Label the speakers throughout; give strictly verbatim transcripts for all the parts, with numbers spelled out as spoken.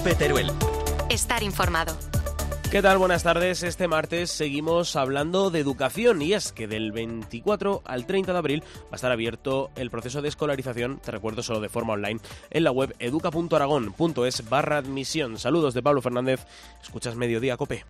Speaker 1: COPE Teruel.
Speaker 2: Estar informado.
Speaker 3: ¿Qué tal? Buenas tardes. Este martes seguimos hablando de educación y es que del veinticuatro al treinta de abril va a estar abierto el proceso de escolarización, te recuerdo solo de forma online, en la web educa punto aragón punto es barra admisión. Saludos de Pablo Fernández, escuchas Mediodía COPE.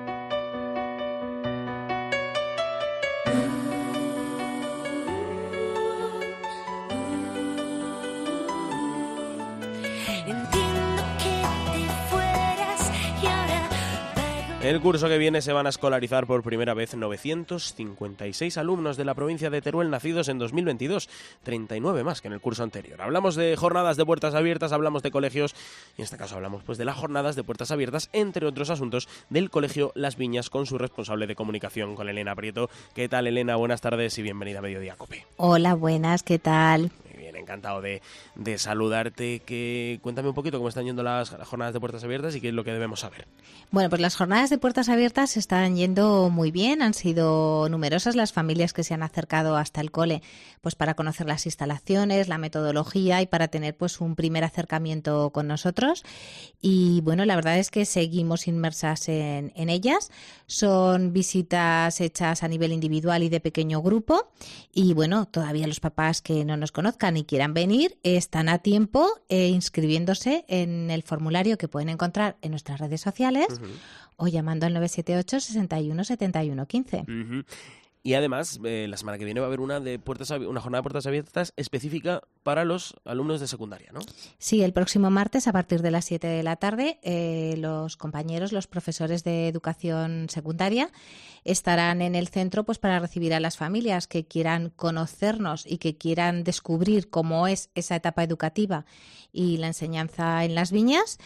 Speaker 3: El curso que viene se van a escolarizar por primera vez novecientos cincuenta y seis alumnos de la provincia de Teruel nacidos en dos mil veintidós, treinta y nueve más que en el curso anterior. Hablamos de jornadas de puertas abiertas, hablamos de colegios y en este caso hablamos pues de las jornadas de puertas abiertas, entre otros asuntos, del colegio Las Viñas con su responsable de comunicación, con Elena Prieto. ¿Qué tal, Elena? Buenas tardes y bienvenida a Mediodía COPE.
Speaker 4: Hola, buenas, ¿qué tal?
Speaker 3: Encantado de, de saludarte. Que, cuéntame un poquito cómo están yendo las, las jornadas de puertas abiertas y qué es lo que debemos saber.
Speaker 4: Bueno, pues las jornadas de puertas abiertas están yendo muy bien. Han sido numerosas las familias que se han acercado hasta el cole pues para conocer las instalaciones, la metodología y para tener pues un primer acercamiento con nosotros. Y bueno, la verdad es que seguimos inmersas en, en ellas. Son visitas hechas a nivel individual y de pequeño grupo. Y bueno, todavía los papás que no nos conozcan y quieran venir están a tiempo eh, inscribiéndose en el formulario que pueden encontrar en nuestras redes sociales uh-huh. o llamando al nueve siete ocho, seis uno, siete uno, uno cinco.
Speaker 3: Uh-huh. Y además, eh, la semana que viene va a haber una de puertas una jornada de puertas abiertas específica para los alumnos de secundaria, ¿no?
Speaker 4: Sí, el próximo martes a partir de las siete de la tarde eh, los compañeros, los profesores de educación secundaria estarán en el centro pues para recibir a las familias que quieran conocernos y que quieran descubrir cómo es esa etapa educativa y la enseñanza en Las Viñas.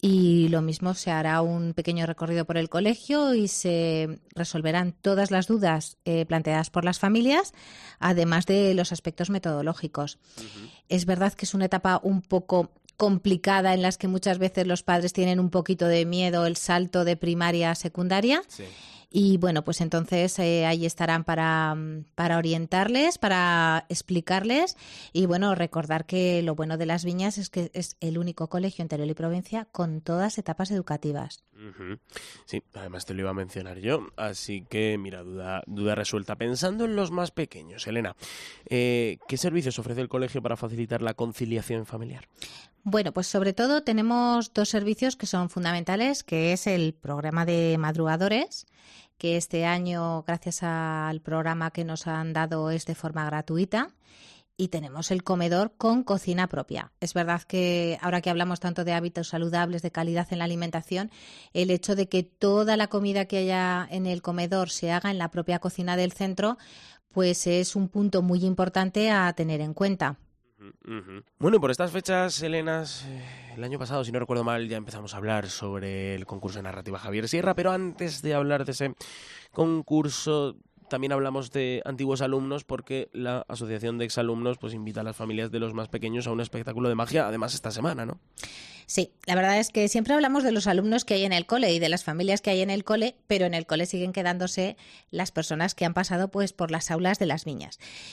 Speaker 4: Y lo mismo, se hará un pequeño recorrido por el colegio y se resolverán todas las dudas eh, planteadas por las familias, además de los aspectos metodológicos. Uh-huh. Es verdad que es una etapa un poco complicada en las que muchas veces los padres tienen un poquito de miedo el salto de primaria a secundaria. Sí. Y bueno, pues entonces eh, ahí estarán para, para orientarles, para explicarles y bueno, recordar que lo bueno de Las Viñas es que es el único colegio en Teruel y provincia con todas etapas educativas.
Speaker 3: Uh-huh. Sí, además te lo iba a mencionar yo, así que mira, duda, duda resuelta. Pensando en los más pequeños, Elena, eh, ¿qué servicios ofrece el colegio para facilitar la conciliación familiar?
Speaker 4: Bueno, pues sobre todo tenemos dos servicios que son fundamentales, que es el programa de madrugadores, que este año, gracias al programa que nos han dado, es de forma gratuita. Y tenemos el comedor con cocina propia. Es verdad que ahora que hablamos tanto de hábitos saludables, de calidad en la alimentación, el hecho de que toda la comida que haya en el comedor se haga en la propia cocina del centro, pues es un punto muy importante a tener en cuenta.
Speaker 3: Uh-huh. Bueno, y por estas fechas, Elena, el año pasado, si no recuerdo mal, ya empezamos a hablar sobre el concurso de narrativa Javier Sierra, pero antes de hablar de ese concurso, también hablamos de antiguos alumnos porque la Asociación de Exalumnos pues invita a las familias de los más pequeños a un espectáculo de magia, además esta semana, ¿no?
Speaker 4: Sí, la verdad es que siempre hablamos de los alumnos que hay en el cole y de las familias que hay en el cole, pero en el cole siguen quedándose las personas que han pasado pues por las aulas de Las Viñas.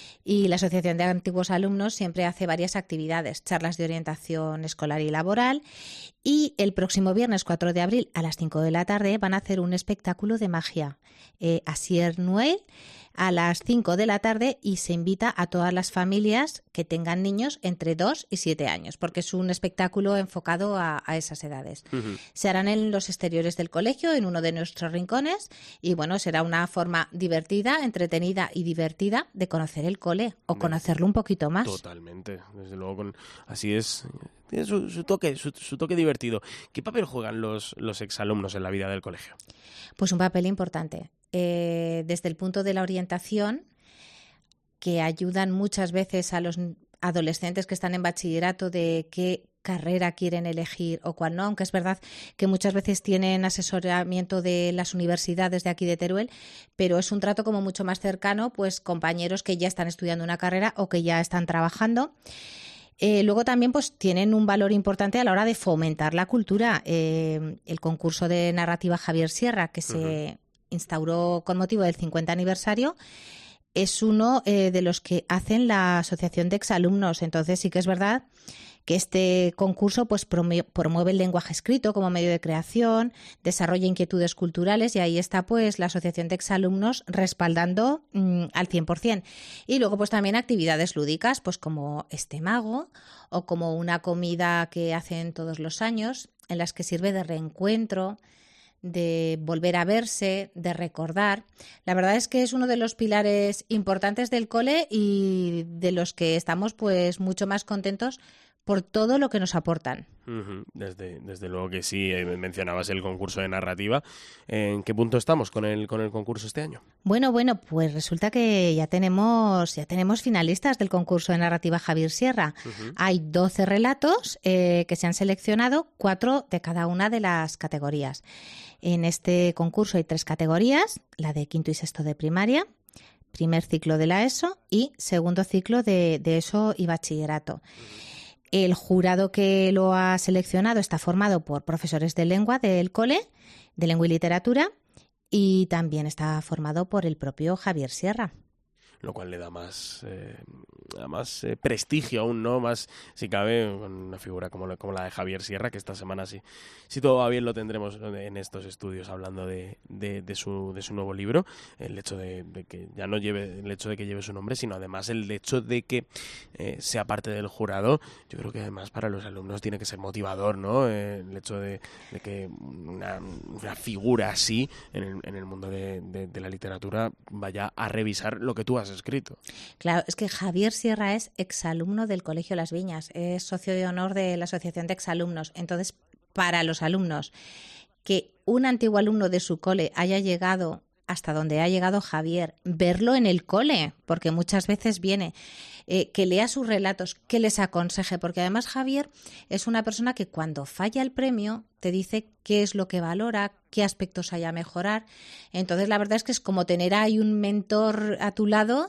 Speaker 4: Y la Asociación de Antiguos Alumnos siempre hace varias actividades, charlas de orientación escolar y laboral, y el próximo viernes cuatro de abril a las cinco de la tarde van a hacer un espectáculo de magia, eh, Asier Noel, a las cinco de la tarde, y se invita a todas las familias que tengan niños entre dos y siete años, porque es un espectáculo enfocado a, a esas edades. Uh-huh. Se harán en los exteriores del colegio, en uno de nuestros rincones, y bueno, será una forma divertida, entretenida y divertida de conocer el cole o conocerlo un poquito más.
Speaker 3: Totalmente, desde luego, con, así es. Tiene su, su toque, su, su toque divertido. ¿Qué papel juegan los, los exalumnos en la vida del colegio?
Speaker 4: Pues un papel importante. Eh, desde el punto de la orientación, que ayudan muchas veces a los adolescentes que están en bachillerato de qué carrera quieren elegir o cuál no, aunque es verdad que muchas veces tienen asesoramiento de las universidades de aquí de Teruel, pero es un trato como mucho más cercano, pues compañeros que ya están estudiando una carrera o que ya están trabajando. Eh, luego también pues tienen un valor importante a la hora de fomentar la cultura. Eh, el concurso de narrativa Javier Sierra, que se uh-huh. instauró con motivo del cincuenta aniversario, es uno eh, de los que hacen la Asociación de Exalumnos. Entonces sí que es verdad que este concurso pues promueve el lenguaje escrito como medio de creación, desarrolla inquietudes culturales y ahí está pues la Asociación de Exalumnos respaldando mmm, al cien por ciento. Y luego pues también actividades lúdicas pues como este mago o como una comida que hacen todos los años en las que sirve de reencuentro, de volver a verse, de recordar. La verdad es que es uno de los pilares importantes del cole y de los que estamos pues mucho más contentos por todo lo que nos aportan.
Speaker 3: Uh-huh. Desde, desde luego que sí. Mencionabas el concurso de narrativa. ¿En qué punto estamos con el, con el concurso este año?
Speaker 4: Bueno, bueno, pues resulta que ya tenemos, ya tenemos finalistas del concurso de narrativa Javier Sierra. Uh-huh. Hay doce relatos eh, que se han seleccionado, cuatro de cada una de las categorías. En este concurso hay tres categorías, la de quinto y sexto de primaria, primer ciclo de la ESO y segundo ciclo de, de ESO y bachillerato. Uh-huh. El jurado que lo ha seleccionado está formado por profesores de lengua del cole, de lengua y literatura, y también está formado por el propio Javier Sierra.
Speaker 3: Lo cual le da más, eh, más eh, prestigio aún, ¿no? Más, si cabe, con una figura como la, como la de Javier Sierra, que esta semana sí, si todo va bien lo tendremos en estos estudios hablando de, de, de, su, de su nuevo libro. El hecho de, de que ya no lleve, el hecho de que lleve su nombre, sino además el hecho de que eh, sea parte del jurado. Yo creo que además para los alumnos tiene que ser motivador, ¿no? Eh, el hecho de, de que una, una figura así en el, en el mundo de, de, de la literatura vaya a revisar lo que tú has escrito.
Speaker 4: Claro, es que Javier Sierra es exalumno del Colegio Las Viñas, es socio de honor de la Asociación de Exalumnos. Entonces, para los alumnos, que un antiguo alumno de su cole haya llegado hasta donde ha llegado Javier, verlo en el cole, porque muchas veces viene, eh, que lea sus relatos, que les aconseje, porque además Javier es una persona que cuando falla el premio te dice qué es lo que valora, qué aspectos hay a mejorar. Entonces la verdad es que es como tener ahí un mentor a tu lado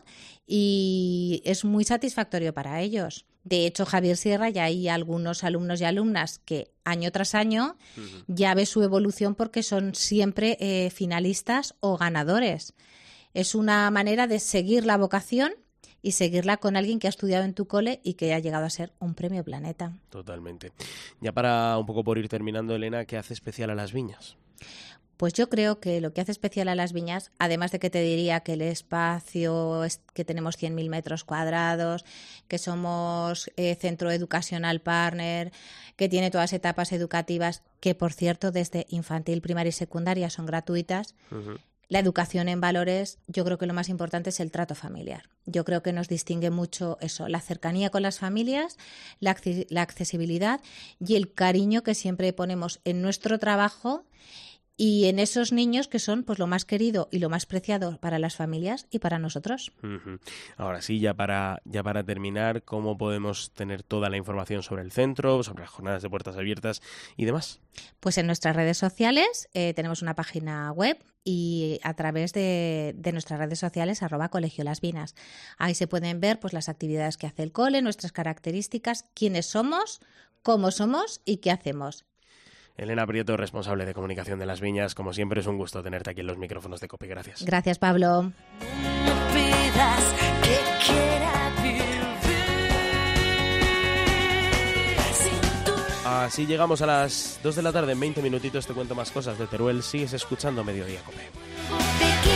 Speaker 4: y es muy satisfactorio para ellos. De hecho, Javier Sierra, ya hay algunos alumnos y alumnas que año tras año uh-huh. ya ve su evolución porque son siempre eh, finalistas o ganadores. Es una manera de seguir la vocación y seguirla con alguien que ha estudiado en tu cole y que ha llegado a ser un premio Planeta.
Speaker 3: Totalmente. Ya para un poco por ir terminando, Elena, ¿qué hace especial a Las Viñas?
Speaker 4: Pues yo creo que lo que hace especial a Las Viñas, además de que te diría que el espacio, es que tenemos cien mil metros cuadrados, que somos eh, centro educacional partner, que tiene todas etapas educativas, que por cierto desde infantil, primaria y secundaria son gratuitas, uh-huh. La educación en valores, yo creo que lo más importante es el trato familiar. Yo creo que nos distingue mucho eso, la cercanía con las familias, la, acc- la accesibilidad y el cariño que siempre ponemos en nuestro trabajo y en esos niños que son pues lo más querido y lo más preciado para las familias y para nosotros.
Speaker 3: Uh-huh. Ahora sí, ya para, ya para terminar, ¿cómo podemos tener toda la información sobre el centro, sobre las jornadas de puertas abiertas y demás?
Speaker 4: Pues en nuestras redes sociales eh, tenemos una página web y a través de, de nuestras redes sociales arroba Colegio Las Viñas. Ahí se pueden ver pues las actividades que hace el cole, nuestras características, quiénes somos, cómo somos y qué hacemos.
Speaker 3: Elena Prieto, responsable de comunicación de Las Viñas, como siempre es un gusto tenerte aquí en los micrófonos de COPE. Gracias.
Speaker 4: Gracias, Pablo.
Speaker 1: No pidas que quiera vivir sin tu...
Speaker 3: Así llegamos a las dos de la tarde. En veinte minutitos te cuento más cosas de Teruel. Sigues escuchando Mediodía COPE.